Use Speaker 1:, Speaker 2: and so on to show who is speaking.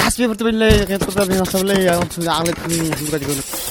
Speaker 1: حسبي برتبين لي غير تقدر بين صبلي عقلك